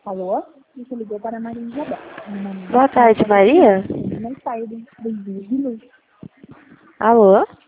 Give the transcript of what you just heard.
Alô? Você ligou para a Maria Isabel. Boa tarde, Maria. Mais tarde. Bem-vindo. Alô?